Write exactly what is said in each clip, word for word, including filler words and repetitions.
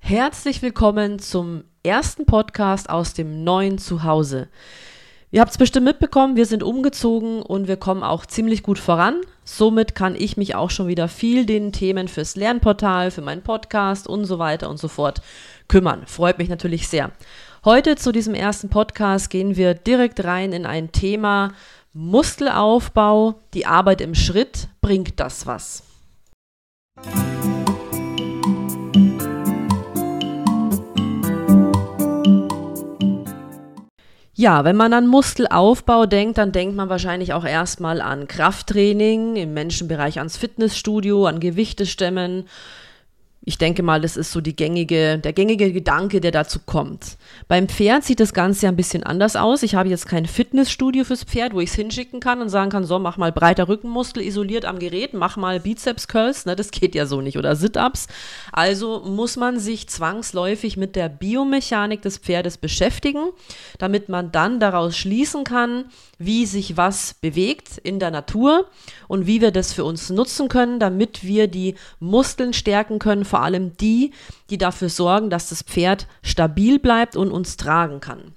Herzlich willkommen zum ersten Podcast aus dem neuen Zuhause. Ihr habt es bestimmt mitbekommen, wir sind umgezogen und wir kommen auch ziemlich gut voran. Somit kann ich mich auch schon wieder viel den Themen fürs Lernportal, für meinen Podcast und so weiter und so fort kümmern. Freut mich natürlich sehr. Heute zu diesem ersten Podcast gehen wir direkt rein in ein Thema Muskelaufbau, die Arbeit im Schritt. Bringt das was? Ja, wenn man an Muskelaufbau denkt, dann denkt man wahrscheinlich auch erstmal an Krafttraining, im Menschenbereich ans Fitnessstudio, an Gewichtestemmen. Ich denke mal, das ist so die gängige, der gängige Gedanke, der dazu kommt. Beim Pferd sieht das Ganze ja ein bisschen anders aus. Ich habe jetzt kein Fitnessstudio fürs Pferd, wo ich es hinschicken kann und sagen kann, so, mach mal breiter Rückenmuskel isoliert am Gerät, mach mal Bizeps-Curls, ne, das geht ja so nicht, oder Sit-Ups. Also muss man sich zwangsläufig mit der Biomechanik des Pferdes beschäftigen, damit man dann daraus schließen kann, wie sich was bewegt in der Natur und wie wir das für uns nutzen können, damit wir die Muskeln stärken können, vor allem die, die dafür sorgen, dass das Pferd stabil bleibt und uns tragen kann.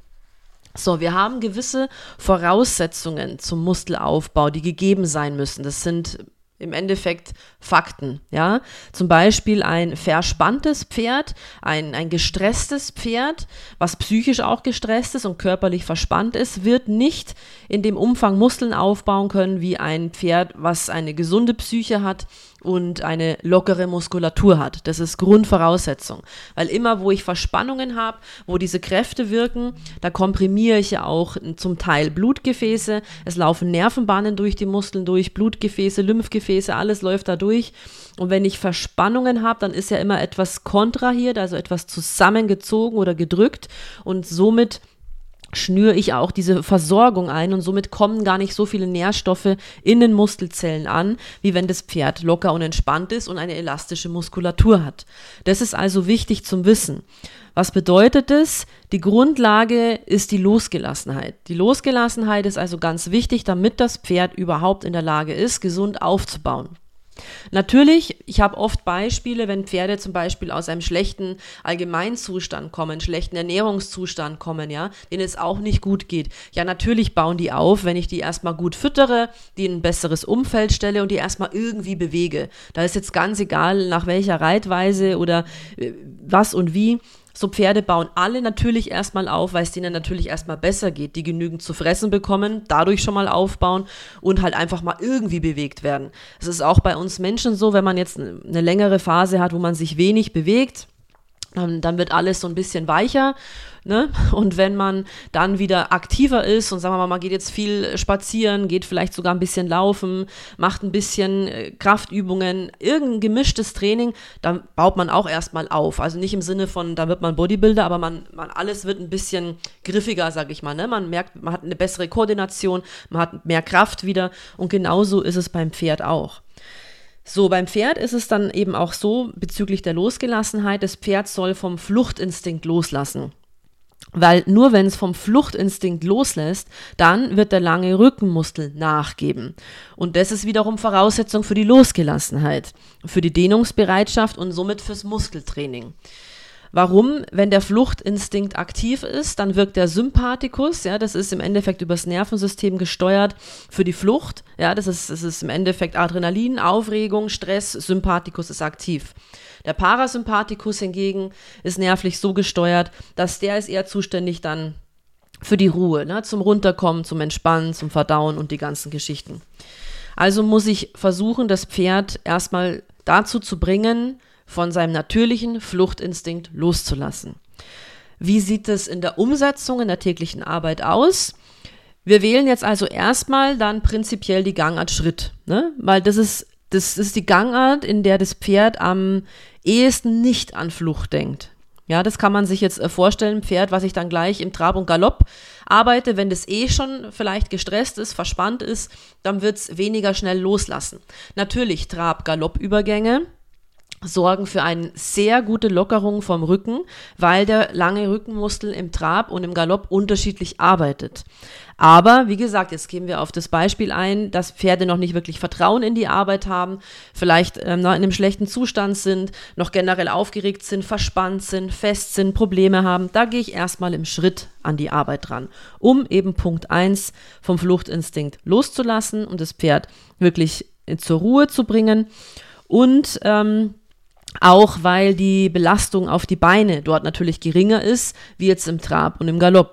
So, wir haben gewisse Voraussetzungen zum Muskelaufbau, die gegeben sein müssen. Das sind im Endeffekt Fakten, ja. Zum Beispiel ein verspanntes Pferd, ein, ein gestresstes Pferd, was psychisch auch gestresst ist und körperlich verspannt ist, wird nicht in dem Umfang Muskeln aufbauen können wie ein Pferd, was eine gesunde Psyche hat und eine lockere Muskulatur hat. Das ist Grundvoraussetzung, weil immer, wo ich Verspannungen habe, wo diese Kräfte wirken, da komprimiere ich ja auch zum Teil Blutgefäße, es laufen Nervenbahnen durch die Muskeln durch, Blutgefäße, Lymphgefäße, alles läuft da durch. Und wenn ich Verspannungen habe, dann ist ja immer etwas kontrahiert, also etwas zusammengezogen oder gedrückt und somit schnüre ich auch diese Versorgung ein und somit kommen gar nicht so viele Nährstoffe in den Muskelzellen an, wie wenn das Pferd locker und entspannt ist und eine elastische Muskulatur hat. Das ist also wichtig zum Wissen. Was bedeutet es? Die Grundlage ist die Losgelassenheit. Die Losgelassenheit ist also ganz wichtig, damit das Pferd überhaupt in der Lage ist, gesund aufzubauen. Natürlich, ich habe oft Beispiele, wenn Pferde zum Beispiel aus einem schlechten Allgemeinzustand kommen, schlechten Ernährungszustand kommen, ja, denen es auch nicht gut geht. Ja, natürlich bauen die auf, wenn ich die erstmal gut füttere, die in ein besseres Umfeld stelle und die erstmal irgendwie bewege. Da ist jetzt ganz egal, nach welcher Reitweise oder äh, was und wie. So Pferde bauen alle natürlich erstmal auf, weil es denen natürlich erstmal besser geht, die genügend zu fressen bekommen, dadurch schon mal aufbauen und halt einfach mal irgendwie bewegt werden. Es ist auch bei uns Menschen so, wenn man jetzt eine längere Phase hat, wo man sich wenig bewegt, dann, dann wird alles so ein bisschen weicher, ne? Und wenn man dann wieder aktiver ist und sagen wir mal, man geht jetzt viel spazieren, geht vielleicht sogar ein bisschen laufen, macht ein bisschen äh, Kraftübungen, irgendein gemischtes Training, dann baut man auch erstmal auf. Also nicht im Sinne von, da wird man Bodybuilder, aber man, man alles wird ein bisschen griffiger, sag ich mal, ne? Man merkt, man hat eine bessere Koordination, man hat mehr Kraft wieder und genauso ist es beim Pferd auch. So, beim Pferd ist es dann eben auch so, bezüglich der Losgelassenheit, das Pferd soll vom Fluchtinstinkt loslassen. Weil nur wenn es vom Fluchtinstinkt loslässt, dann wird der lange Rückenmuskel nachgeben. Und das ist wiederum Voraussetzung für die Losgelassenheit, für die Dehnungsbereitschaft und somit fürs Muskeltraining. Warum? Wenn der Fluchtinstinkt aktiv ist, dann wirkt der Sympathikus, ja, das ist im Endeffekt übers Nervensystem gesteuert für die Flucht, ja, das ist, das ist im Endeffekt Adrenalin, Aufregung, Stress, Sympathikus ist aktiv. Der Parasympathikus hingegen ist nervlich so gesteuert, dass der ist eher zuständig dann für die Ruhe, ne, zum Runterkommen, zum Entspannen, zum Verdauen und die ganzen Geschichten. Also muss ich versuchen, das Pferd erstmal dazu zu bringen, von seinem natürlichen Fluchtinstinkt loszulassen. Wie sieht es in der Umsetzung in der täglichen Arbeit aus? Wir wählen jetzt also erstmal dann prinzipiell die Gangart Schritt, ne? Weil das ist, das ist die Gangart, in der das Pferd am ehesten nicht an Flucht denkt. Ja, das kann man sich jetzt vorstellen, ein Pferd, was ich dann gleich im Trab und Galopp arbeite, wenn das eh schon vielleicht gestresst ist, verspannt ist, dann wird es weniger schnell loslassen. Natürlich Trab-Galopp-Übergänge sorgen für eine sehr gute Lockerung vom Rücken, weil der lange Rückenmuskel im Trab und im Galopp unterschiedlich arbeitet. Aber wie gesagt, jetzt gehen wir auf das Beispiel ein, dass Pferde noch nicht wirklich Vertrauen in die Arbeit haben, vielleicht ähm, noch in einem schlechten Zustand sind, noch generell aufgeregt sind, verspannt sind, fest sind, Probleme haben. Da gehe ich erstmal im Schritt an die Arbeit dran, um eben Punkt eins vom Fluchtinstinkt loszulassen und das Pferd wirklich zur Ruhe zu bringen. Und ähm, auch weil die Belastung auf die Beine dort natürlich geringer ist, wie jetzt im Trab und im Galopp.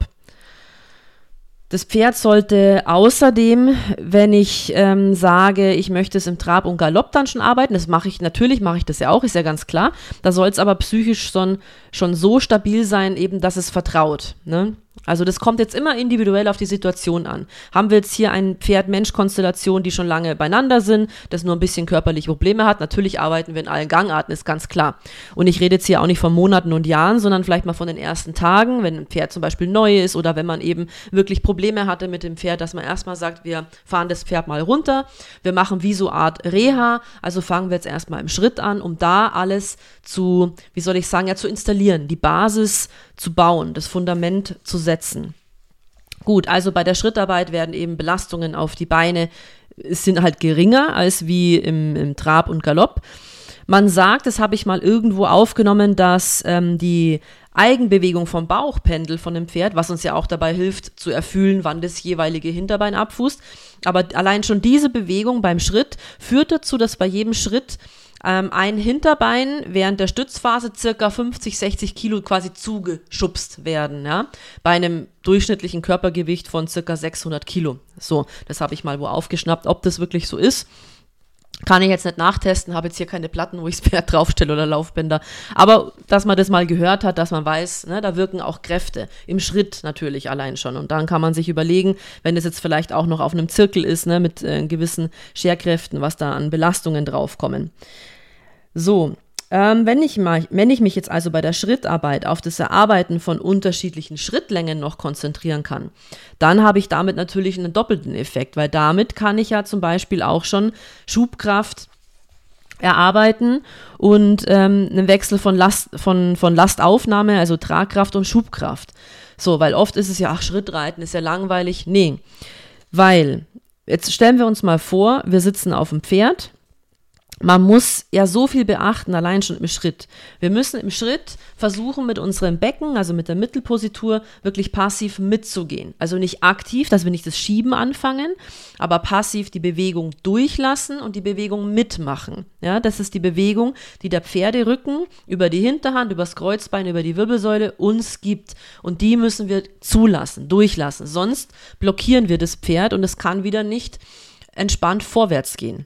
Das Pferd sollte außerdem, wenn ich ähm, sage, ich möchte es im Trab und Galopp dann schon arbeiten, das mache ich, natürlich mache ich das ja auch, ist ja ganz klar, da soll es aber psychisch schon, schon so stabil sein, eben, dass es vertraut, ne? Also das kommt jetzt immer individuell auf die Situation an. Haben wir jetzt hier ein Pferd-Mensch-Konstellation, die schon lange beieinander sind, das nur ein bisschen körperliche Probleme hat, natürlich arbeiten wir in allen Gangarten, ist ganz klar. Und ich rede jetzt hier auch nicht von Monaten und Jahren, sondern vielleicht mal von den ersten Tagen, wenn ein Pferd zum Beispiel neu ist oder wenn man eben wirklich Probleme hatte mit dem Pferd, dass man erstmal sagt, wir fahren das Pferd mal runter, wir machen wie so eine Art Reha, also fangen wir jetzt erstmal im Schritt an, um da alles zu, wie soll ich sagen, ja zu installieren, die Basis zu bauen, das Fundament zu setzen. Gut, also bei der Schrittarbeit werden eben Belastungen auf die Beine, sind halt geringer als wie im, im Trab und Galopp. Man sagt, das habe ich mal irgendwo aufgenommen, dass ähm, die Eigenbewegung vom Bauchpendel von dem Pferd, was uns ja auch dabei hilft zu erfühlen, wann das jeweilige Hinterbein abfußt, aber allein schon diese Bewegung beim Schritt führt dazu, dass bei jedem Schritt ähm, ein Hinterbein während der Stützphase circa fünfzig, sechzig Kilo quasi zugeschubst werden, ja, bei einem durchschnittlichen Körpergewicht von circa sechshundert Kilo. So, das habe ich mal wo aufgeschnappt, ob das wirklich so ist. Kann ich jetzt nicht nachtesten, habe jetzt hier keine Platten, wo ich das Pferd draufstelle oder Laufbänder. Aber dass man das mal gehört hat, dass man weiß, ne, da wirken auch Kräfte. Im Schritt natürlich allein schon. Und dann kann man sich überlegen, wenn das jetzt vielleicht auch noch auf einem Zirkel ist, ne, mit äh, gewissen Scherkräften, was da an Belastungen draufkommen. So, ähm, wenn ich mal, wenn ich mich jetzt also bei der Schrittarbeit auf das Erarbeiten von unterschiedlichen Schrittlängen noch konzentrieren kann, dann habe ich damit natürlich einen doppelten Effekt, weil damit kann ich ja zum Beispiel auch schon Schubkraft erarbeiten und ähm, einen Wechsel von Last, von, von Lastaufnahme, also Tragkraft und Schubkraft. So, weil oft ist es ja, ach, Schrittreiten ist ja langweilig. Nee, weil, jetzt stellen wir uns mal vor, wir sitzen auf dem Pferd. Man muss ja so viel beachten, allein schon im Schritt. Wir müssen im Schritt versuchen, mit unserem Becken, also mit der Mittelpositur, wirklich passiv mitzugehen. Also nicht aktiv, dass wir nicht das Schieben anfangen, aber passiv die Bewegung durchlassen und die Bewegung mitmachen. Ja, das ist die Bewegung, die der Pferderücken über die Hinterhand, über das Kreuzbein, über die Wirbelsäule uns gibt. Und die müssen wir zulassen, durchlassen. Sonst blockieren wir das Pferd und es kann wieder nicht entspannt vorwärts gehen.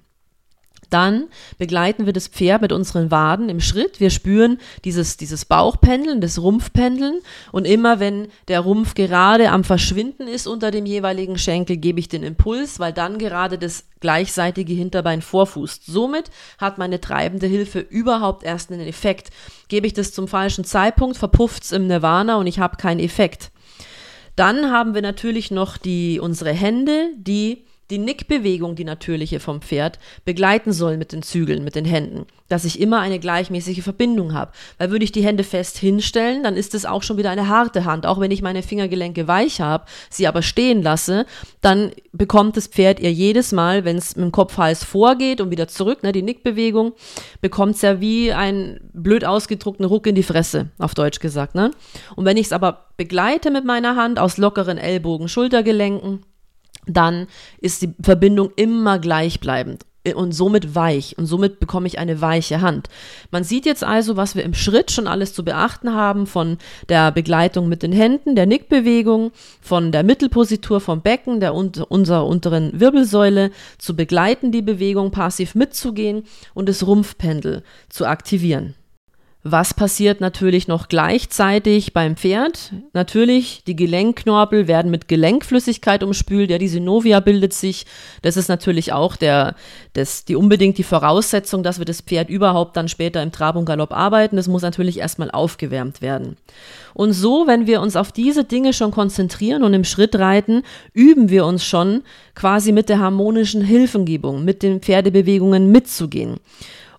Dann begleiten wir das Pferd mit unseren Waden im Schritt. Wir spüren dieses, dieses Bauchpendeln, das Rumpfpendeln. Und immer wenn der Rumpf gerade am Verschwinden ist unter dem jeweiligen Schenkel, gebe ich den Impuls, weil dann gerade das gleichseitige Hinterbein vorfußt. Somit hat meine treibende Hilfe überhaupt erst einen Effekt. Gebe ich das zum falschen Zeitpunkt, verpufft es im Nirvana und ich habe keinen Effekt. Dann haben wir natürlich noch die, unsere Hände, die die Nickbewegung, die natürliche vom Pferd, begleiten soll mit den Zügeln, mit den Händen, dass ich immer eine gleichmäßige Verbindung habe. Weil würde ich die Hände fest hinstellen, dann ist es auch schon wieder eine harte Hand. Auch wenn ich meine Fingergelenke weich habe, sie aber stehen lasse, dann bekommt das Pferd ihr jedes Mal, wenn es mit dem Kopf-Hals vorgeht und wieder zurück, ne, die Nickbewegung, bekommt es ja wie ein blöd ausgedruckten Ruck in die Fresse, auf Deutsch gesagt. Ne? Und wenn ich es aber begleite mit meiner Hand aus lockeren Ellbogen, Schultergelenken, dann ist die Verbindung immer gleichbleibend und somit weich und somit bekomme ich eine weiche Hand. Man sieht jetzt also, was wir im Schritt schon alles zu beachten haben, von der Begleitung mit den Händen, der Nickbewegung, von der Mittelpositur vom Becken, der unserer unteren Wirbelsäule zu begleiten, die Bewegung passiv mitzugehen und das Rumpfpendel zu aktivieren. Was passiert natürlich noch gleichzeitig beim Pferd? Natürlich, die Gelenkknorpel werden mit Gelenkflüssigkeit umspült, ja, die Synovia bildet sich. Das ist natürlich auch der, das, die unbedingt die Voraussetzung, dass wir das Pferd überhaupt dann später im Trab und Galopp arbeiten. Das muss natürlich erstmal aufgewärmt werden. Und so, wenn wir uns auf diese Dinge schon konzentrieren und im Schritt reiten, üben wir uns schon quasi mit der harmonischen Hilfengebung, mit den Pferdebewegungen mitzugehen.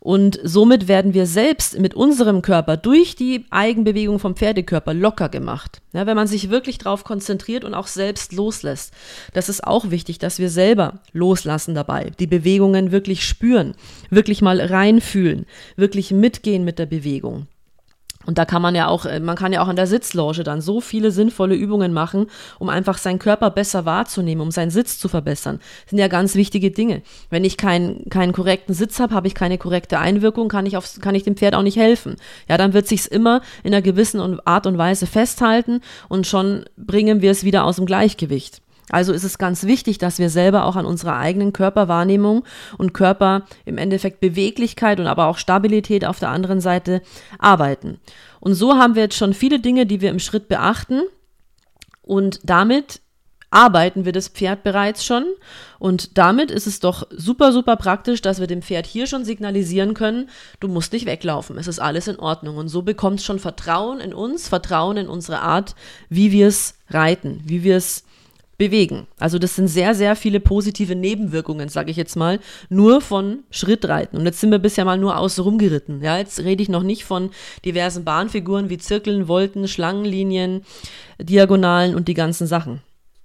Und somit werden wir selbst mit unserem Körper durch die Eigenbewegung vom Pferdekörper locker gemacht. Ja, wenn man sich wirklich darauf konzentriert und auch selbst loslässt. Das ist auch wichtig, dass wir selber loslassen dabei, die Bewegungen wirklich spüren, wirklich mal reinfühlen, wirklich mitgehen mit der Bewegung. Und da kann man ja auch, man kann ja auch an der Sitzlounge dann so viele sinnvolle Übungen machen, um einfach seinen Körper besser wahrzunehmen, um seinen Sitz zu verbessern. Das sind ja ganz wichtige Dinge. Wenn ich keinen keinen korrekten Sitz habe, habe ich keine korrekte Einwirkung, kann ich auf, kann ich dem Pferd auch nicht helfen. Ja, dann wird sich's immer in einer gewissen Art und Weise festhalten und schon bringen wir es wieder aus dem Gleichgewicht. Also ist es ganz wichtig, dass wir selber auch an unserer eigenen Körperwahrnehmung und Körper im Endeffekt Beweglichkeit und aber auch Stabilität auf der anderen Seite arbeiten. Und so haben wir jetzt schon viele Dinge, die wir im Schritt beachten und damit arbeiten wir das Pferd bereits schon und damit ist es doch super, super praktisch, dass wir dem Pferd hier schon signalisieren können, du musst nicht weglaufen, es ist alles in Ordnung und so bekommt es schon Vertrauen in uns, Vertrauen in unsere Art, wie wir es reiten, wie wir es bewegen. Also das sind sehr, sehr viele positive Nebenwirkungen, sage ich jetzt mal, nur von Schrittreiten. Und jetzt sind wir bisher mal nur außen rum geritten. Ja, jetzt rede ich noch nicht von diversen Bahnfiguren wie Zirkeln, Volten, Schlangenlinien, Diagonalen und die ganzen Sachen.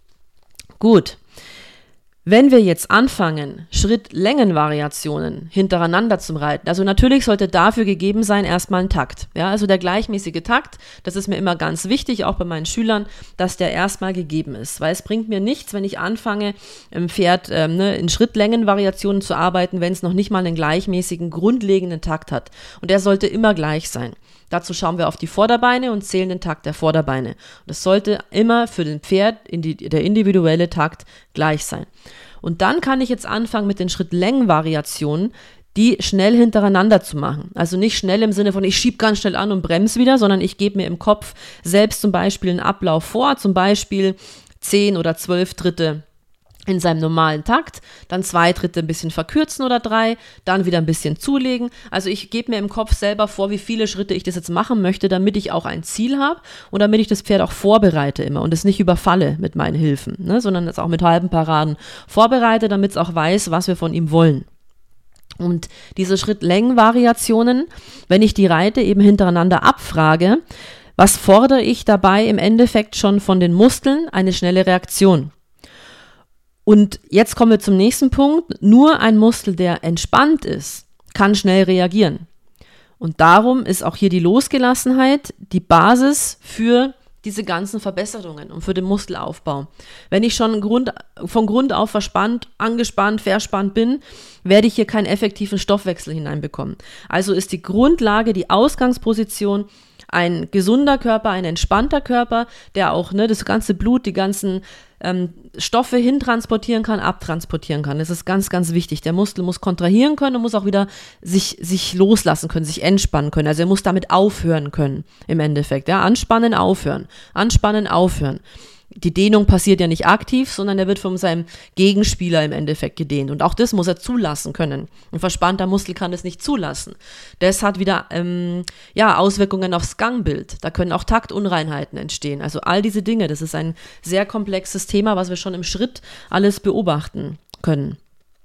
Gut. Wenn wir jetzt anfangen, Schrittlängenvariationen hintereinander zu reiten, also natürlich sollte dafür gegeben sein erstmal ein Takt. Ja, also der gleichmäßige Takt, das ist mir immer ganz wichtig, auch bei meinen Schülern, dass der erstmal gegeben ist. Weil es bringt mir nichts, wenn ich anfange, im Pferd ähm, ne, in Schrittlängenvariationen zu arbeiten, wenn es noch nicht mal einen gleichmäßigen, grundlegenden Takt hat. Und der sollte immer gleich sein. Dazu schauen wir auf die Vorderbeine und zählen den Takt der Vorderbeine. Und das sollte immer für den Pferd indi- der individuelle Takt gleich sein. Und dann kann ich jetzt anfangen mit den Schrittlängenvariationen, die schnell hintereinander zu machen. Also nicht schnell im Sinne von, ich schiebe ganz schnell an und bremse wieder, sondern ich gebe mir im Kopf selbst zum Beispiel einen Ablauf vor, zum Beispiel zehn oder zwölf Tritte in seinem normalen Takt, dann zwei Tritte ein bisschen verkürzen oder drei, dann wieder ein bisschen zulegen. Also ich gebe mir im Kopf selber vor, wie viele Schritte ich das jetzt machen möchte, damit ich auch ein Ziel habe und damit ich das Pferd auch vorbereite immer und es nicht überfalle mit meinen Hilfen, ne, sondern es auch mit halben Paraden vorbereite, damit es auch weiß, was wir von ihm wollen. Und diese Schrittlängenvariationen, wenn ich die reite, eben hintereinander abfrage, was fordere ich dabei im Endeffekt schon von den Muskeln? Eine schnelle Reaktion. Und jetzt kommen wir zum nächsten Punkt. Nur ein Muskel, der entspannt ist, kann schnell reagieren. Und darum ist auch hier die Losgelassenheit die Basis für diese ganzen Verbesserungen und für den Muskelaufbau. Wenn ich schon Grund, von Grund auf verspannt, angespannt, verspannt bin, werde ich hier keinen effektiven Stoffwechsel hineinbekommen. Also ist die Grundlage, die Ausgangsposition ein gesunder Körper, ein entspannter Körper, der auch ne, das ganze Blut, die ganzen ähm, Stoffe hintransportieren kann, abtransportieren kann. Das ist ganz, ganz wichtig. Der Muskel muss kontrahieren können und muss auch wieder sich, sich loslassen können, sich entspannen können. Also er muss damit aufhören können im Endeffekt. Ja? Anspannen, aufhören. Anspannen, aufhören. Die Dehnung passiert ja nicht aktiv, sondern er wird von seinem Gegenspieler im Endeffekt gedehnt. Und auch das muss er zulassen können. Ein verspannter Muskel kann das nicht zulassen. Das hat wieder ähm, ja, Auswirkungen aufs Gangbild. Da können auch Taktunreinheiten entstehen. Also all diese Dinge, das ist ein sehr komplexes Thema, was wir schon im Schritt alles beobachten können.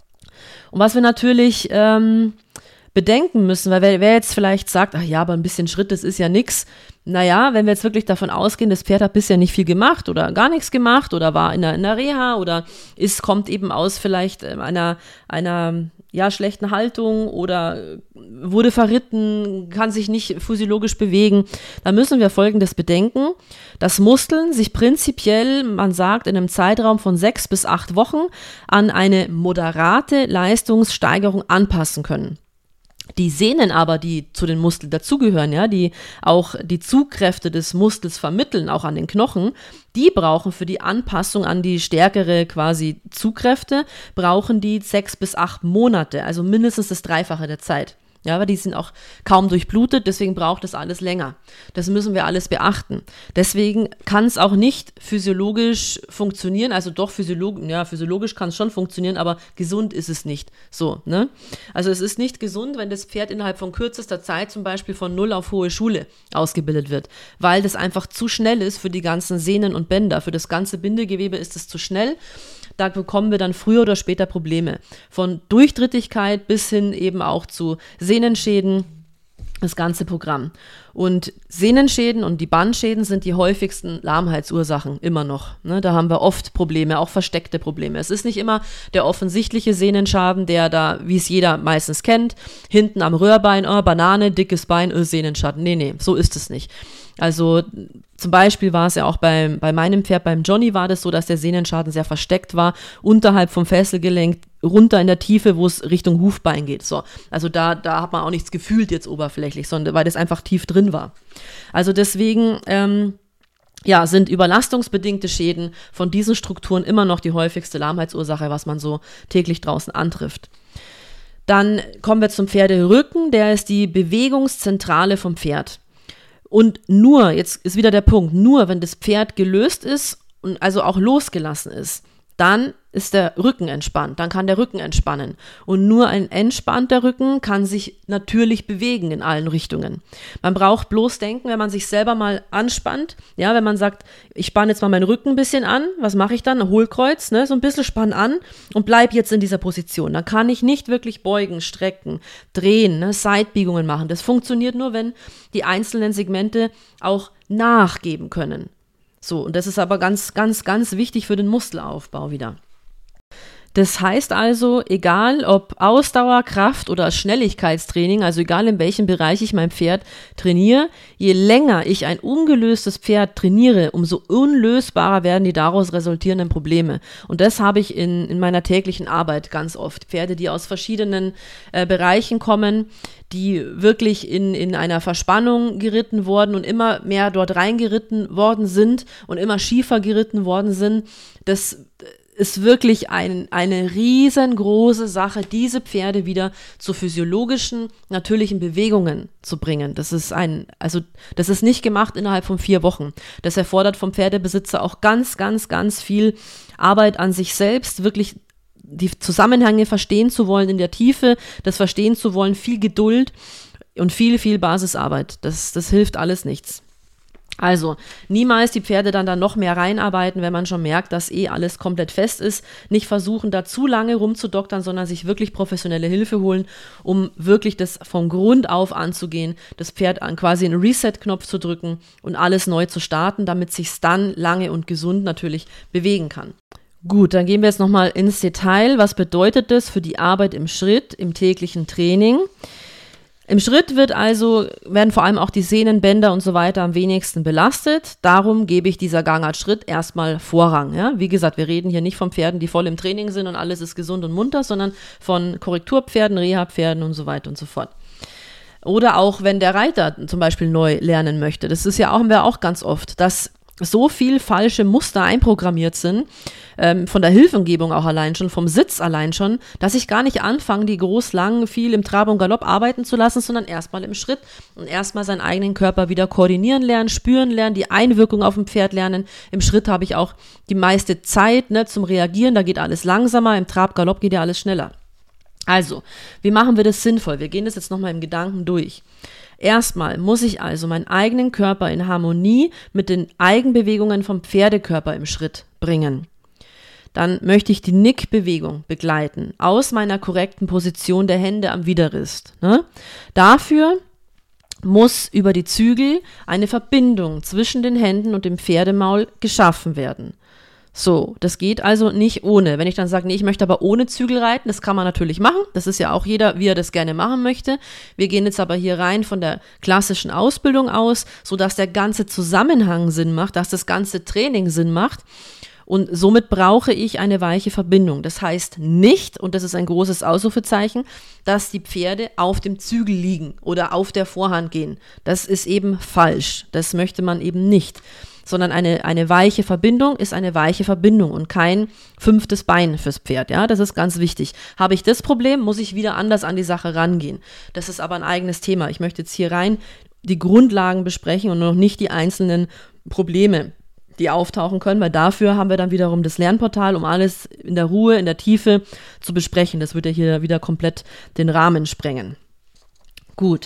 Und was wir natürlich ähm, bedenken müssen, weil wer, wer jetzt vielleicht sagt, ach ja, aber ein bisschen Schritt, das ist ja nix. Naja, wenn wir jetzt wirklich davon ausgehen, das Pferd hat bisher nicht viel gemacht oder gar nichts gemacht oder war in der, in der Reha oder ist, kommt eben aus vielleicht einer, einer ja, schlechten Haltung oder wurde verritten, kann sich nicht physiologisch bewegen, dann müssen wir Folgendes bedenken, dass Muskeln sich prinzipiell, man sagt, in einem Zeitraum von sechs bis acht Wochen an eine moderate Leistungssteigerung anpassen können. Die Sehnen aber, die zu den Muskeln dazugehören, ja, die auch die Zugkräfte des Muskels vermitteln, auch an den Knochen, die brauchen für die Anpassung an die stärkere quasi Zugkräfte, brauchen die sechs bis acht Monate, also mindestens das Dreifache der Zeit. Ja, aber die sind auch kaum durchblutet, deswegen braucht das alles länger. Das müssen wir alles beachten. Deswegen kann es auch nicht physiologisch funktionieren, also doch physiologisch, ja, physiologisch kann es schon funktionieren, aber gesund ist es nicht. So, ne? Also es ist nicht gesund, wenn das Pferd innerhalb von kürzester Zeit zum Beispiel von null auf hohe Schule ausgebildet wird, weil das einfach zu schnell ist für die ganzen Sehnen und Bänder. Für das ganze Bindegewebe ist es zu schnell. da bekommen wir dann früher oder später Probleme. Von Durchtrittigkeit bis hin eben auch zu Sehnenschäden, das ganze Programm. Und Sehnenschäden und die Bandschäden sind die häufigsten Lahmheitsursachen immer noch. Ne, da haben wir oft Probleme, auch versteckte Probleme. Es ist nicht immer der offensichtliche Sehnenschaden, der da, wie es jeder meistens kennt, hinten am Röhrbein, oh, Banane, dickes Bein, oh, Sehnenschaden. Nee, nee, so ist es nicht. Also zum Beispiel war es ja auch bei, bei meinem Pferd, beim Johnny war das so, dass der Sehnenschaden sehr versteckt war, unterhalb vom Fesselgelenk, runter in der Tiefe, wo es Richtung Hufbein geht. So, also da, da hat man auch nichts gefühlt jetzt oberflächlich, sondern weil das einfach tief drin war. Also deswegen ähm, ja, sind überlastungsbedingte Schäden von diesen Strukturen immer noch die häufigste Lahmheitsursache, was man so täglich draußen antrifft. Dann kommen wir zum Pferderücken, der ist die Bewegungszentrale vom Pferd. Und nur, jetzt ist wieder der Punkt, nur wenn das Pferd gelöst ist und also auch losgelassen ist, dann ist der Rücken entspannt, dann kann der Rücken entspannen. Und nur ein entspannter Rücken kann sich natürlich bewegen in allen Richtungen. Man braucht bloß denken, wenn man sich selber mal anspannt, ja, wenn man sagt, ich spanne jetzt mal meinen Rücken ein bisschen an, was mache ich dann? Ein Hohlkreuz, ne, so ein bisschen spann an und bleib jetzt in dieser Position. Dann kann ich nicht wirklich beugen, strecken, drehen, ne, Seitbiegungen machen. Das funktioniert nur, wenn die einzelnen Segmente auch nachgeben können. So, und das ist aber ganz, ganz, ganz wichtig für den Muskelaufbau wieder. Das heißt also, egal ob Ausdauer, Kraft oder Schnelligkeitstraining, also egal in welchem Bereich ich mein Pferd trainiere, je länger ich ein ungelöstes Pferd trainiere, umso unlösbarer werden die daraus resultierenden Probleme. Und das habe ich in, in meiner täglichen Arbeit ganz oft. Pferde, die aus verschiedenen äh, Bereichen kommen, die wirklich in, in einer Verspannung geritten wurden und immer mehr dort reingeritten worden sind und immer schiefer geritten worden sind, das ist wirklich ein, eine riesengroße Sache, diese Pferde wieder zu physiologischen, natürlichen Bewegungen zu bringen. Das ist ein, also das ist nicht gemacht innerhalb von vier Wochen. Das erfordert vom Pferdebesitzer auch ganz, ganz, ganz viel Arbeit an sich selbst, wirklich die Zusammenhänge verstehen zu wollen in der Tiefe, das verstehen zu wollen, viel Geduld und viel, viel Basisarbeit. Das, das hilft alles nichts. Also niemals die Pferde dann da noch mehr reinarbeiten, wenn man schon merkt, dass eh alles komplett fest ist. Nicht versuchen, da zu lange rumzudoktern, sondern sich wirklich professionelle Hilfe holen, um wirklich das vom Grund auf anzugehen, das Pferd an quasi einen Reset-Knopf zu drücken und alles neu zu starten, damit sich's dann lange und gesund natürlich bewegen kann. Gut, dann gehen wir jetzt nochmal ins Detail. Was bedeutet das für die Arbeit im Schritt, im täglichen Training? Im Schritt wird also, werden vor allem auch die Sehnen, Bänder und so weiter am wenigsten belastet. Darum gebe ich dieser Gangart-Schritt erstmal Vorrang. Ja? Wie gesagt, wir reden hier nicht von Pferden, die voll im Training sind und alles ist gesund und munter, sondern von Korrekturpferden, Reha-Pferden und so weiter und so fort. Oder auch, wenn der Reiter zum Beispiel neu lernen möchte. Das ist ja auch, haben wir auch ganz oft, dass so viel falsche Muster einprogrammiert sind, ähm, von der Hilfengebung auch allein schon, vom Sitz allein schon, dass ich gar nicht anfange, die groß, lang, viel im Trab und Galopp arbeiten zu lassen, sondern erstmal im Schritt und erstmal seinen eigenen Körper wieder koordinieren lernen, spüren lernen, die Einwirkung auf dem Pferd lernen. Im Schritt habe ich auch die meiste Zeit, ne, zum Reagieren, da geht alles langsamer, im Trab, Galopp geht ja alles schneller. Also, wie machen wir das sinnvoll? Wir gehen das jetzt nochmal im Gedanken durch. Erstmal muss ich also meinen eigenen Körper in Harmonie mit den Eigenbewegungen vom Pferdekörper im Schritt bringen. Dann möchte ich die Nickbewegung begleiten aus meiner korrekten Position der Hände am Widerrist. Ne? Dafür muss über die Zügel eine Verbindung zwischen den Händen und dem Pferdemaul geschaffen werden. So, das geht also nicht ohne. Wenn ich dann sage, nee, ich möchte aber ohne Zügel reiten, das kann man natürlich machen. Das ist ja auch jeder, wie er das gerne machen möchte. Wir gehen jetzt aber hier rein von der klassischen Ausbildung aus, sodass der ganze Zusammenhang Sinn macht, dass das ganze Training Sinn macht. Und somit brauche ich eine weiche Verbindung. Das heißt nicht, und das ist ein großes Ausrufezeichen, dass die Pferde auf dem Zügel liegen oder auf der Vorhand gehen. Das ist eben falsch. Das möchte man eben nicht. Sondern eine, eine weiche Verbindung ist eine weiche Verbindung und kein fünftes Bein fürs Pferd. Ja, das ist ganz wichtig. Habe ich das Problem, muss ich wieder anders an die Sache rangehen. Das ist aber ein eigenes Thema. Ich möchte jetzt hier rein die Grundlagen besprechen und noch nicht die einzelnen Probleme, die auftauchen können, weil dafür haben wir dann wiederum das Lernportal, um alles in der Ruhe, in der Tiefe zu besprechen. Das wird ja hier wieder komplett den Rahmen sprengen. Gut,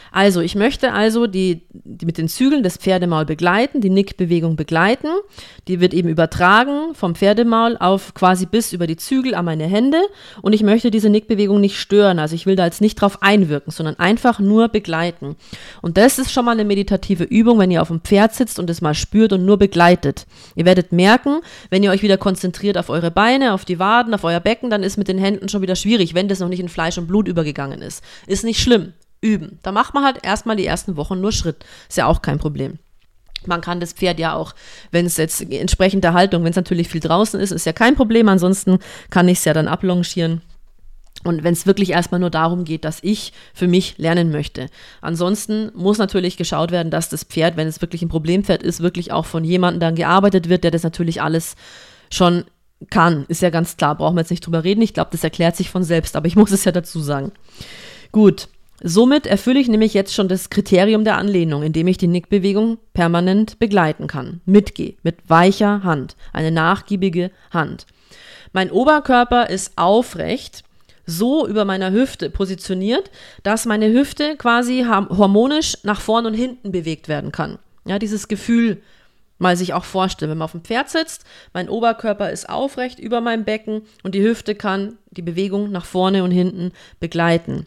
Also, ich möchte also die, die mit den Zügeln das Pferdemaul begleiten, die Nickbewegung begleiten. Die wird eben übertragen vom Pferdemaul auf quasi bis über die Zügel an meine Hände. Und ich möchte diese Nickbewegung nicht stören. Also ich will da jetzt nicht drauf einwirken, sondern einfach nur begleiten. Und das ist schon mal eine meditative Übung, wenn ihr auf dem Pferd sitzt und es mal spürt und nur begleitet. Ihr werdet merken, wenn ihr euch wieder konzentriert auf eure Beine, auf die Waden, auf euer Becken, dann ist mit den Händen schon wieder schwierig, wenn das noch nicht in Fleisch und Blut übergegangen ist. Ist nicht schlimm. Üben. Da macht man halt erstmal die ersten Wochen nur Schritt. Ist ja auch kein Problem. Man kann das Pferd ja auch, wenn es jetzt entsprechende Haltung, wenn es natürlich viel draußen ist, ist ja kein Problem. Ansonsten kann ich es ja dann ablongieren. Und wenn es wirklich erstmal nur darum geht, dass ich für mich lernen möchte. Ansonsten muss natürlich geschaut werden, dass das Pferd, wenn es wirklich ein Problempferd ist, wirklich auch von jemandem dann gearbeitet wird, der das natürlich alles schon kann. Ist ja ganz klar, brauchen wir jetzt nicht drüber reden. Ich glaube, das erklärt sich von selbst, aber ich muss es ja dazu sagen. Gut. Somit erfülle ich nämlich jetzt schon das Kriterium der Anlehnung, indem ich die Nickbewegung permanent begleiten kann. Mitgehe, mit weicher Hand, eine nachgiebige Hand. Mein Oberkörper ist aufrecht, so über meiner Hüfte positioniert, dass meine Hüfte quasi harmonisch nach vorn und hinten bewegt werden kann. Ja, dieses Gefühl mal sich auch vorstellen, wenn man auf dem Pferd sitzt, mein Oberkörper ist aufrecht über meinem Becken und die Hüfte kann die Bewegung nach vorne und hinten begleiten.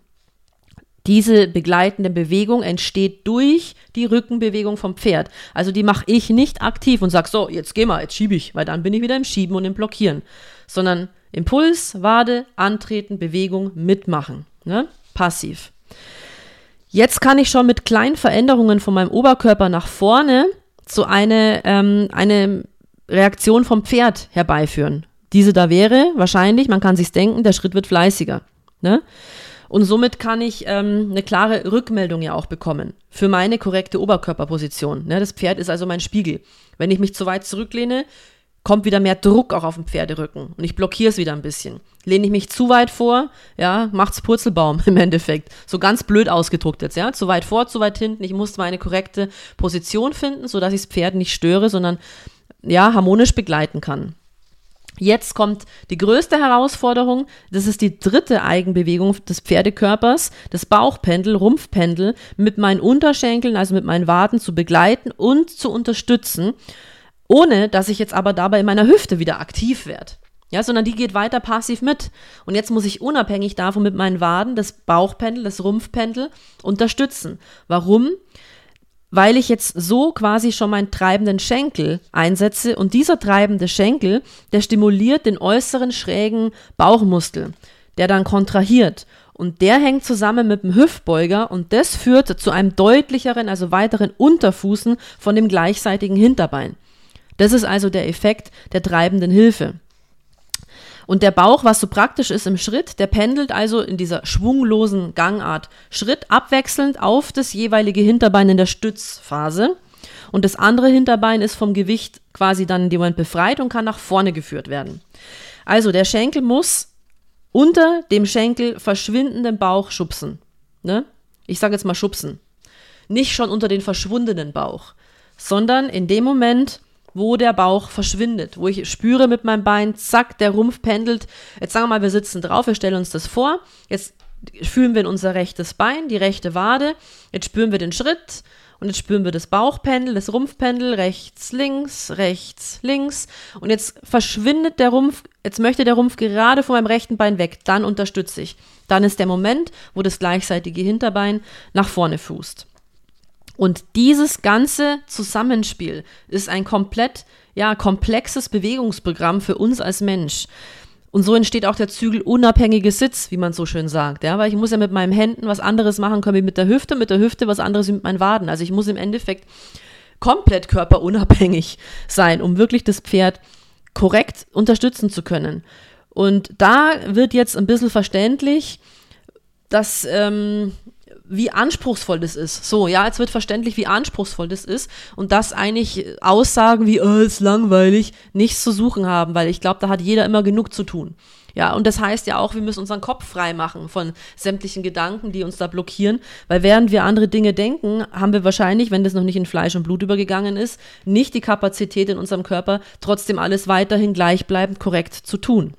Diese begleitende Bewegung entsteht durch die Rückenbewegung vom Pferd. Also die mache ich nicht aktiv und sage, so, jetzt geh mal, jetzt schiebe ich, weil dann bin ich wieder im Schieben und im Blockieren. Sondern Impuls, Wade, Antreten, Bewegung, mitmachen. Ne? Passiv. Jetzt kann ich schon mit kleinen Veränderungen von meinem Oberkörper nach vorne so eine, ähm, eine Reaktion vom Pferd herbeiführen. Diese da wäre wahrscheinlich, man kann sich's denken, der Schritt wird fleißiger. Ne? Und somit kann ich ähm, eine klare Rückmeldung ja auch bekommen für meine korrekte Oberkörperposition. Ne, das Pferd ist also mein Spiegel. Wenn ich mich zu weit zurücklehne, kommt wieder mehr Druck auch auf den Pferderücken und ich blockiere es wieder ein bisschen. Lehne ich mich zu weit vor, ja, macht's Purzelbaum im Endeffekt. So ganz blöd ausgedruckt jetzt, ja. Zu weit vor, zu weit hinten. Ich muss meine korrekte Position finden, sodass ich das Pferd nicht störe, sondern ja, harmonisch begleiten kann. Jetzt kommt die größte Herausforderung, das ist die dritte Eigenbewegung des Pferdekörpers, das Bauchpendel, Rumpfpendel, mit meinen Unterschenkeln, also mit meinen Waden zu begleiten und zu unterstützen, ohne dass ich jetzt aber dabei in meiner Hüfte wieder aktiv werde. Ja, sondern die geht weiter passiv mit. Und jetzt muss ich unabhängig davon mit meinen Waden das Bauchpendel, das Rumpfpendel unterstützen. Warum? Weil ich jetzt so quasi schon meinen treibenden Schenkel einsetze und dieser treibende Schenkel, der stimuliert den äußeren schrägen Bauchmuskel, der dann kontrahiert und der hängt zusammen mit dem Hüftbeuger und das führt zu einem deutlicheren, also weiteren Unterfußen von dem gleichseitigen Hinterbein. Das ist also der Effekt der treibenden Hilfe. Und der Bauch, was so praktisch ist im Schritt, der pendelt also in dieser schwunglosen Gangart Schritt abwechselnd auf das jeweilige Hinterbein in der Stützphase. Und das andere Hinterbein ist vom Gewicht quasi dann in dem Moment befreit und kann nach vorne geführt werden. Also der Schenkel muss unter dem Schenkel verschwindenden Bauch schubsen. Ne? Ich sage jetzt mal schubsen. Nicht schon unter den verschwundenen Bauch, sondern in dem Moment, wo der Bauch verschwindet, wo ich spüre mit meinem Bein, zack, der Rumpf pendelt. Jetzt sagen wir mal, wir sitzen drauf, wir stellen uns das vor. Jetzt fühlen wir in unser rechtes Bein, die rechte Wade. Jetzt spüren wir den Schritt und jetzt spüren wir das Bauchpendel, das Rumpfpendel, rechts, links, rechts, links. Und jetzt verschwindet der Rumpf, jetzt möchte der Rumpf gerade von meinem rechten Bein weg. Dann unterstütze ich. Dann ist der Moment, wo das gleichseitige Hinterbein nach vorne fußt. Und dieses ganze Zusammenspiel ist ein komplett, ja, komplexes Bewegungsprogramm für uns als Mensch. Und so entsteht auch der zügelunabhängige Sitz, wie man so schön sagt. Ja, weil ich muss ja mit meinen Händen was anderes machen können wie mit der Hüfte, mit der Hüfte was anderes wie mit meinen Waden. Also ich muss im Endeffekt komplett körperunabhängig sein, um wirklich das Pferd korrekt unterstützen zu können. Und da wird jetzt ein bisschen verständlich, dass ähm, wie anspruchsvoll das ist. So, ja, jetzt wird verständlich, wie anspruchsvoll das ist und dass eigentlich Aussagen wie, oh, ist langweilig, nichts zu suchen haben, weil ich glaube, da hat jeder immer genug zu tun. Ja, und das heißt ja auch, wir müssen unseren Kopf frei machen von sämtlichen Gedanken, die uns da blockieren, weil während wir andere Dinge denken, haben wir wahrscheinlich, wenn das noch nicht in Fleisch und Blut übergegangen ist, nicht die Kapazität in unserem Körper, trotzdem alles weiterhin gleichbleibend korrekt zu tun.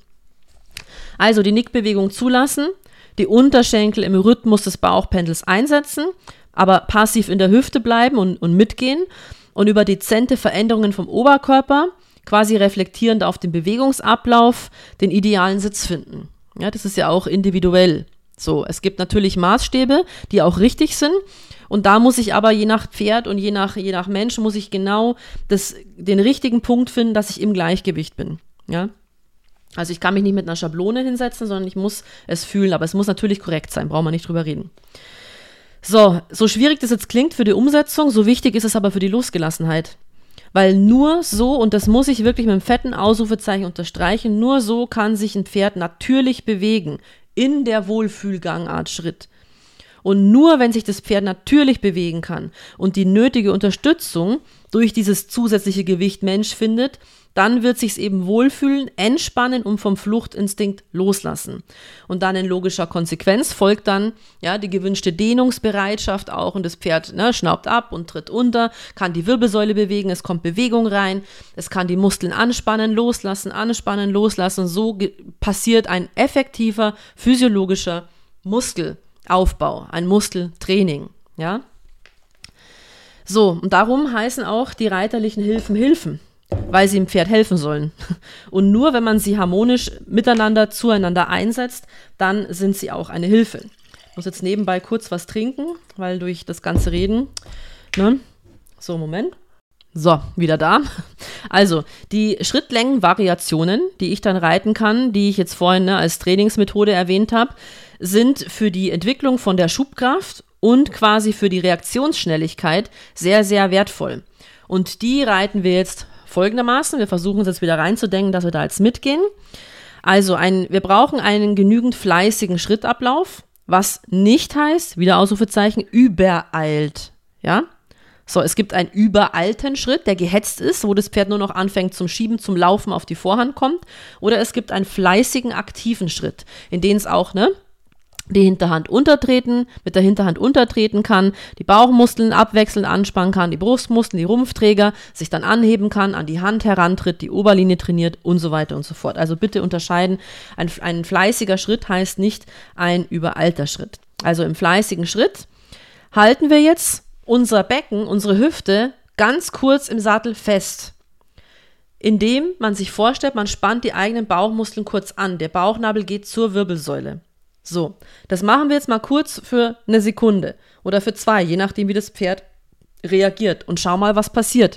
Also die Nickbewegung zulassen, die Unterschenkel im Rhythmus des Bauchpendels einsetzen, aber passiv in der Hüfte bleiben und, und mitgehen und über dezente Veränderungen vom Oberkörper, quasi reflektierend auf den Bewegungsablauf, den idealen Sitz finden. Ja, das ist ja auch individuell so. Es gibt natürlich Maßstäbe, die auch richtig sind. Und da muss ich aber je nach Pferd und je nach, je nach Mensch muss ich genau das, den richtigen Punkt finden, dass ich im Gleichgewicht bin. Ja? Also ich kann mich nicht mit einer Schablone hinsetzen, sondern ich muss es fühlen. Aber es muss natürlich korrekt sein, brauchen wir nicht drüber reden. So, so schwierig das jetzt klingt für die Umsetzung, so wichtig ist es aber für die Losgelassenheit. Weil nur so, und das muss ich wirklich mit einem fetten Ausrufezeichen unterstreichen, nur so kann sich ein Pferd natürlich bewegen in der Wohlfühlgangart Schritt. Und nur wenn sich das Pferd natürlich bewegen kann und die nötige Unterstützung durch dieses zusätzliche Gewicht Mensch findet, dann wird sich's eben wohlfühlen, entspannen und vom Fluchtinstinkt loslassen. Und dann in logischer Konsequenz folgt dann ja die gewünschte Dehnungsbereitschaft auch und das Pferd ne, schnaubt ab und tritt unter, kann die Wirbelsäule bewegen, es kommt Bewegung rein, es kann die Muskeln anspannen, loslassen, anspannen, loslassen. So ge- passiert ein effektiver physiologischer Muskelaufbau, ein Muskeltraining, ja. So, und darum heißen auch die reiterlichen Hilfen Hilfen, weil sie dem Pferd helfen sollen. Und nur wenn man sie harmonisch miteinander, zueinander einsetzt, dann sind sie auch eine Hilfe. Ich muss jetzt nebenbei kurz was trinken, weil durch das ganze Reden, ne? So, Moment. So, wieder da. Also, die Schrittlängenvariationen, die ich dann reiten kann, die ich jetzt vorhin ne, als Trainingsmethode erwähnt habe, sind für die Entwicklung von der Schubkraft und quasi für die Reaktionsschnelligkeit sehr, sehr wertvoll. Und die reiten wir jetzt folgendermaßen. Wir versuchen uns jetzt wieder reinzudenken, dass wir da jetzt mitgehen. Also, ein, wir brauchen einen genügend fleißigen Schrittablauf, was nicht heißt, wieder Ausrufezeichen, übereilt. Ja? So, es gibt einen übereilten Schritt, der gehetzt ist, wo das Pferd nur noch anfängt zum Schieben, zum Laufen auf die Vorhand kommt. Oder es gibt einen fleißigen, aktiven Schritt, in dem es auch, ne, die Hinterhand untertreten, mit der Hinterhand untertreten kann, die Bauchmuskeln abwechselnd anspannen kann, die Brustmuskeln, die Rumpfträger sich dann anheben kann, an die Hand herantritt, die Oberlinie trainiert und so weiter und so fort. Also bitte unterscheiden, ein, ein fleißiger Schritt heißt nicht ein übereilter Schritt. Also im fleißigen Schritt halten wir jetzt unser Becken, unsere Hüfte ganz kurz im Sattel fest, indem man sich vorstellt, man spannt die eigenen Bauchmuskeln kurz an. Der Bauchnabel geht zur Wirbelsäule. So, das machen wir jetzt mal kurz für eine Sekunde oder für zwei, je nachdem, wie das Pferd reagiert. Und schau mal, was passiert.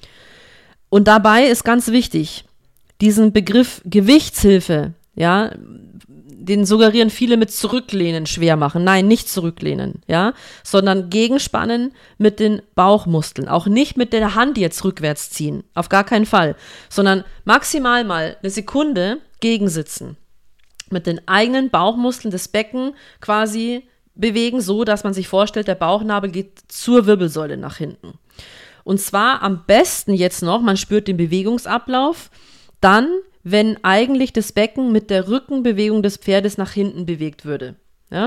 Und dabei ist ganz wichtig, diesen Begriff Gewichtshilfe, ja, den suggerieren viele mit Zurücklehnen schwer machen. Nein, nicht zurücklehnen, ja, sondern gegenspannen mit den Bauchmuskeln. Auch nicht mit der Hand jetzt rückwärts ziehen, auf gar keinen Fall, sondern maximal mal eine Sekunde gegensitzen. Mit den eigenen Bauchmuskeln das Becken quasi bewegen, so dass man sich vorstellt, der Bauchnabel geht zur Wirbelsäule nach hinten. Und zwar am besten jetzt noch, man spürt den Bewegungsablauf, dann, wenn eigentlich das Becken mit der Rückenbewegung des Pferdes nach hinten bewegt würde. Ja?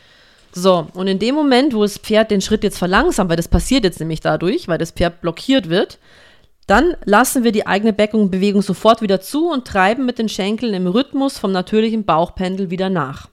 So, und in dem Moment, wo das Pferd den Schritt jetzt verlangsamt, weil das passiert jetzt nämlich dadurch, weil das Pferd blockiert wird, dann lassen wir die eigene Beckenbewegung sofort wieder zu und treiben mit den Schenkeln im Rhythmus vom natürlichen Bauchpendel wieder nach.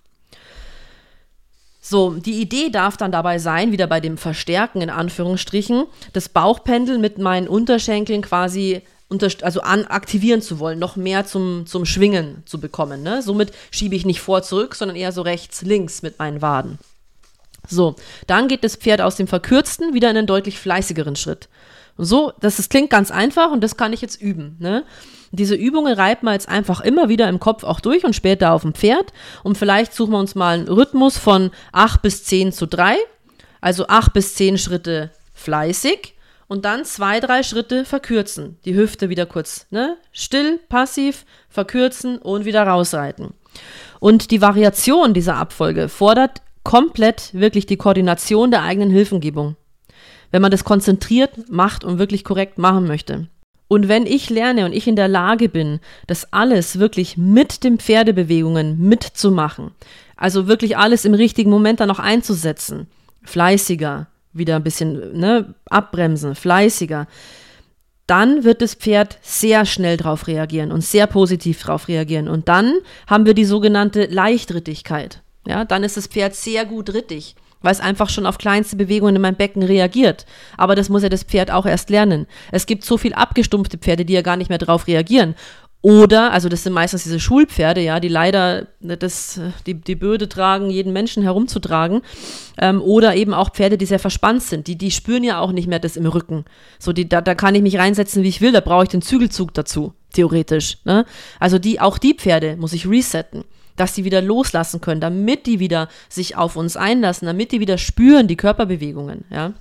So, die Idee darf dann dabei sein, wieder bei dem Verstärken in Anführungsstrichen, das Bauchpendel mit meinen Unterschenkeln quasi unter, also an, aktivieren zu wollen, noch mehr zum, zum Schwingen zu bekommen. Ne? Somit schiebe ich nicht vor, zurück, sondern eher so rechts, links mit meinen Waden. So, dann geht das Pferd aus dem verkürzten wieder in einen deutlich fleißigeren Schritt. Und so, das, das klingt ganz einfach und das kann ich jetzt üben. Ne? Diese Übungen reiben wir jetzt einfach immer wieder im Kopf auch durch und später auf dem Pferd. Und vielleicht suchen wir uns mal einen Rhythmus von acht bis zehn zu drei. Also acht bis zehn Schritte fleißig und dann zwei, drei Schritte verkürzen. Die Hüfte wieder kurz ne? still, passiv, verkürzen und wieder rausreiten. Und die Variation dieser Abfolge fordert komplett wirklich die Koordination der eigenen Hilfengebung, wenn man das konzentriert macht und wirklich korrekt machen möchte. Und wenn ich lerne und ich in der Lage bin, das alles wirklich mit den Pferdebewegungen mitzumachen, also wirklich alles im richtigen Moment dann noch einzusetzen, fleißiger, wieder ein bisschen ne, abbremsen, fleißiger, dann wird das Pferd sehr schnell darauf reagieren und sehr positiv darauf reagieren. Und dann haben wir die sogenannte Leichtrittigkeit. Ja, dann ist das Pferd sehr gut rittig. weil es einfach schon auf kleinste Bewegungen in meinem Becken reagiert. Aber das muss ja das Pferd auch erst lernen. Es gibt so viel abgestumpfte Pferde, die ja gar nicht mehr drauf reagieren. Oder, also das sind meistens diese Schulpferde, ja, die leider das, die, die Bürde tragen, jeden Menschen herumzutragen. Ähm, oder eben auch Pferde, die sehr verspannt sind. Die, die spüren ja auch nicht mehr das im Rücken. So, die, da, da kann ich mich reinsetzen, wie ich will, da brauche ich den Zügelzug dazu, theoretisch. Ne? Also die, auch die Pferde muss ich resetten, dass die wieder loslassen können, damit die wieder sich auf uns einlassen, damit die wieder spüren, die Körperbewegungen, ja.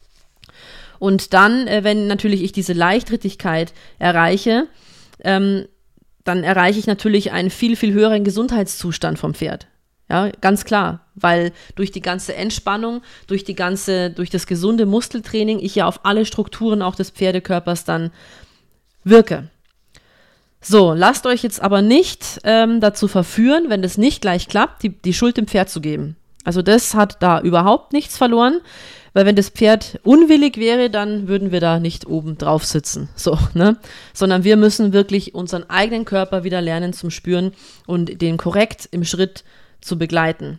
Und dann, äh, wenn natürlich ich diese Leichtrittigkeit erreiche, ähm, dann erreiche ich natürlich einen viel, viel höheren Gesundheitszustand vom Pferd. Ja, ganz klar, weil durch die ganze Entspannung, durch die ganze, durch das gesunde Muskeltraining ich ja auf alle Strukturen auch des Pferdekörpers dann wirke. So, lasst euch jetzt aber nicht ähm, dazu verführen, wenn das nicht gleich klappt, die, die Schuld dem Pferd zu geben. Also das hat da überhaupt nichts verloren, weil wenn das Pferd unwillig wäre, dann würden wir da nicht oben drauf sitzen, so, ne? Sondern wir müssen wirklich unseren eigenen Körper wieder lernen zum Spüren und den korrekt im Schritt zu begleiten.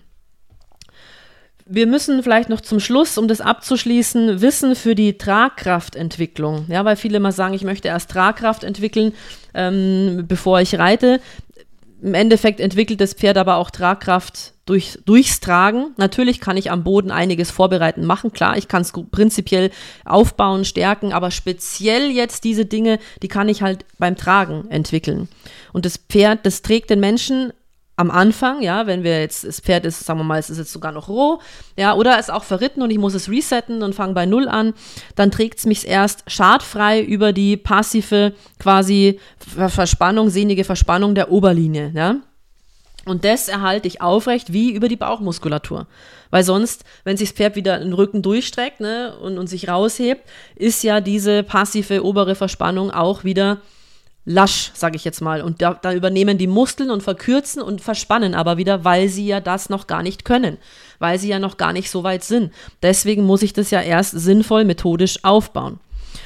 Wir müssen vielleicht noch zum Schluss, um das abzuschließen, Wissen für die Tragkraftentwicklung. Ja, weil viele mal sagen, ich möchte erst Tragkraft entwickeln, ähm, bevor ich reite. Im Endeffekt entwickelt das Pferd aber auch Tragkraft durch, durchs Tragen. Natürlich kann ich am Boden einiges vorbereiten, machen. Klar, ich kann es prinzipiell aufbauen, stärken, aber speziell jetzt diese Dinge, die kann ich halt beim Tragen entwickeln. Und das Pferd, das trägt den Menschen am Anfang, ja, wenn wir jetzt, das Pferd ist, sagen wir mal, es ist jetzt sogar noch roh, ja, oder ist auch verritten und ich muss es resetten und fange bei Null an, dann trägt es mich erst schadfrei über die passive quasi Verspannung, sehnige Verspannung der Oberlinie, ja. Und das erhalte ich aufrecht wie über die Bauchmuskulatur. Weil sonst, wenn sich das Pferd wieder den Rücken durchstreckt, ne, und, und sich raushebt, ist ja diese passive obere Verspannung auch wieder lasch, sage ich jetzt mal. Und da, da übernehmen die Muskeln und verkürzen und verspannen aber wieder, weil sie ja das noch gar nicht können, weil sie ja noch gar nicht so weit sind. Deswegen muss ich das ja erst sinnvoll methodisch aufbauen.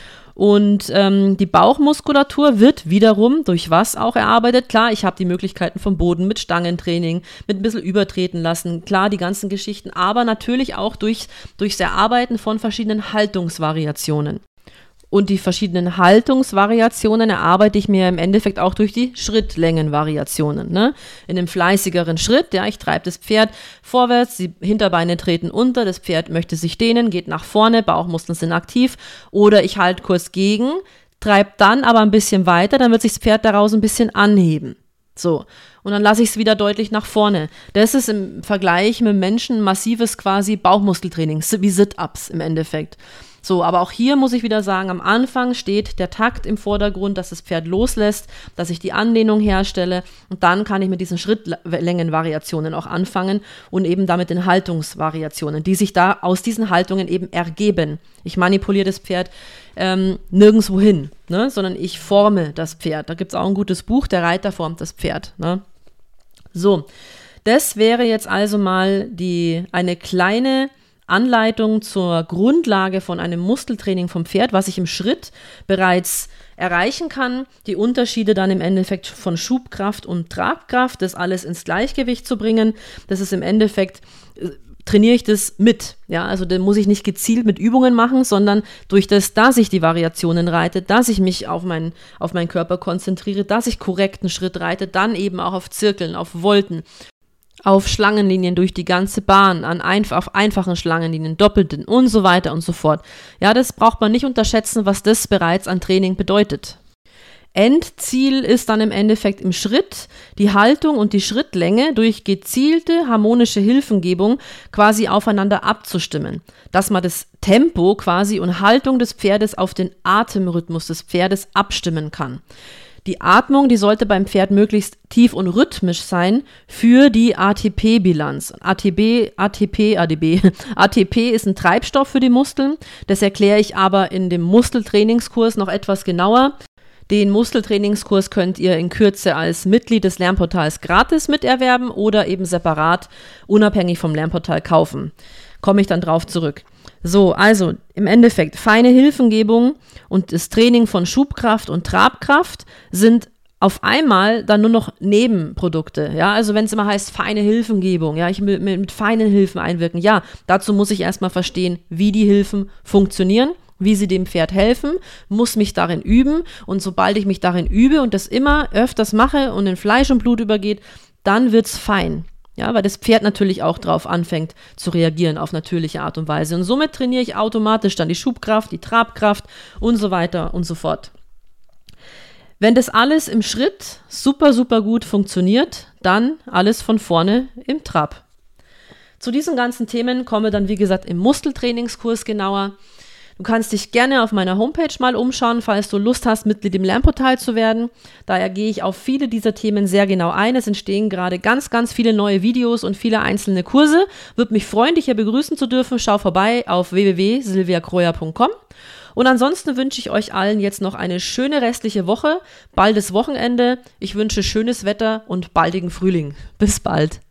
Und ähm, die Bauchmuskulatur wird wiederum durch was auch erarbeitet? Klar, ich habe die Möglichkeiten vom Boden mit Stangentraining, mit ein bisschen übertreten lassen, klar, die ganzen Geschichten, aber natürlich auch durch, durchs Erarbeiten von verschiedenen Haltungsvariationen. Und die verschiedenen Haltungsvariationen erarbeite ich mir im Endeffekt auch durch die Schrittlängenvariationen. Ne? In einem fleißigeren Schritt, ja, ich treibe das Pferd vorwärts, die Hinterbeine treten unter, das Pferd möchte sich dehnen, geht nach vorne, Bauchmuskeln sind aktiv. Oder ich halte kurz gegen, treibe dann aber ein bisschen weiter, dann wird sich das Pferd daraus ein bisschen anheben. So, und dann lasse ich es wieder deutlich nach vorne. Das ist im Vergleich mit dem Menschen massives quasi Bauchmuskeltraining, wie Sit-Ups im Endeffekt. So, aber auch hier muss ich wieder sagen, am Anfang steht der Takt im Vordergrund, dass das Pferd loslässt, dass ich die Anlehnung herstelle und dann kann ich mit diesen Schrittlängenvariationen auch anfangen und eben damit den Haltungsvariationen, die sich da aus diesen Haltungen eben ergeben. Ich manipuliere das Pferd ähm, nirgendwo hin, ne, sondern ich forme das Pferd. Da gibt es auch ein gutes Buch, Der Reiter formt das Pferd. Ne? So, das wäre jetzt also mal die eine kleine Anleitung zur Grundlage von einem Muskeltraining vom Pferd, was ich im Schritt bereits erreichen kann, die Unterschiede dann im Endeffekt von Schubkraft und Tragkraft, das alles ins Gleichgewicht zu bringen, das ist im Endeffekt, äh, trainiere ich das mit, ja, also da muss ich nicht gezielt mit Übungen machen, sondern durch das, dass ich die Variationen reite, dass ich mich auf, mein, auf meinen Körper konzentriere, dass ich korrekten Schritt reite, dann eben auch auf Zirkeln, auf Volten, auf Schlangenlinien durch die ganze Bahn, an einf- auf einfachen Schlangenlinien, doppelten und so weiter und so fort. Ja, das braucht man nicht unterschätzen, was das bereits an Training bedeutet. Endziel ist dann im Endeffekt im Schritt die Haltung und die Schrittlänge durch gezielte harmonische Hilfengebung quasi aufeinander abzustimmen, dass man das Tempo quasi und Haltung des Pferdes auf den Atemrhythmus des Pferdes abstimmen kann. Die Atmung, die sollte beim Pferd möglichst tief und rhythmisch sein für die A T P-Bilanz. A T B, A T P, A D B. A T P ist ein Treibstoff für die Muskeln. Das erkläre ich aber in dem Muskeltrainingskurs noch etwas genauer. Den Muskeltrainingskurs könnt ihr in Kürze als Mitglied des Lernportals gratis miterwerben oder eben separat, unabhängig vom Lernportal kaufen. Komme ich dann drauf zurück. So, also im Endeffekt feine Hilfengebung und das Training von Schubkraft und Trabkraft sind auf einmal dann nur noch Nebenprodukte, ja, also wenn es immer heißt, feine Hilfengebung, ja, ich will mit, mit feinen Hilfen einwirken, ja, dazu muss ich erstmal verstehen, wie die Hilfen funktionieren, wie sie dem Pferd helfen, muss mich darin üben und sobald ich mich darin übe und das immer öfters mache und in Fleisch und Blut übergeht, dann wird's fein, ja, weil das Pferd natürlich auch drauf anfängt zu reagieren auf natürliche Art und Weise und somit trainiere ich automatisch dann die Schubkraft, die Trabkraft und so weiter und so fort. Wenn das alles im Schritt super, super gut funktioniert, dann alles von vorne im Trab. Zu diesen ganzen Themen kommen wir dann, wie gesagt, im Muskeltrainingskurs genauer. Du kannst dich gerne auf meiner Homepage mal umschauen, falls du Lust hast, Mitglied im Lernportal zu werden. Daher gehe ich auf viele dieser Themen sehr genau ein. Es entstehen gerade ganz, ganz viele neue Videos und viele einzelne Kurse. Würde mich freuen, dich hier begrüßen zu dürfen. Schau vorbei auf w w w punkt silvia kroja punkt com. Und ansonsten wünsche ich euch allen jetzt noch eine schöne restliche Woche, baldes Wochenende. Ich wünsche schönes Wetter und baldigen Frühling. Bis bald.